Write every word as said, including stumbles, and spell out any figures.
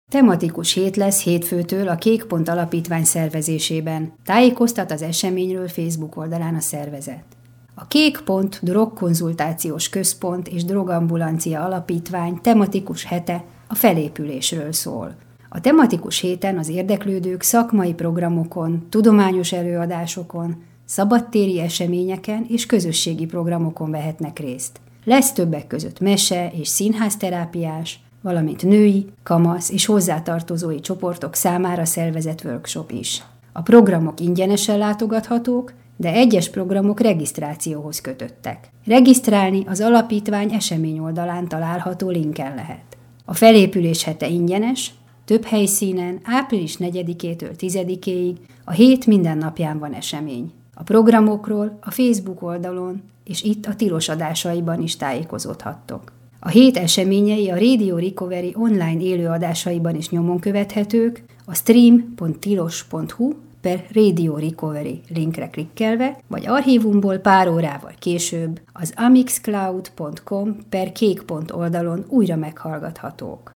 Tematikus hét lesz hétfőtől a Kék Pont Alapítvány szervezésében. Tájékoztat az eseményről Facebook oldalán a szervezet. A Kék Pont Drogkonzultációs Központ és Drogambulancia Alapítvány tematikus hete a felépülésről szól. A tematikus héten az érdeklődők szakmai programokon, tudományos előadásokon, szabadtéri eseményeken és közösségi programokon vehetnek részt. Lesz többek között mese és színházterápiás, valamint női, kamasz és hozzátartozói csoportok számára szervezett workshop is. A programok ingyenesen látogathatók, de egyes programok regisztrációhoz kötöttek. Regisztrálni az alapítvány esemény oldalán található linken lehet. A felépülés hete ingyenes, több helyszínen április negyedikétől tizedikéig a hét minden napján van esemény. A programokról a Facebook oldalon és itt a tilos adásaiban is tájékozódhattok. A hét eseményei a Radio Recovery online élőadásaiban is nyomon követhetők, a stream pont tilos pont hu per Radio Recovery linkre klikkelve, vagy archívumból pár órával később az amixcloud pont com per kék pont oldalon újra meghallgathatók.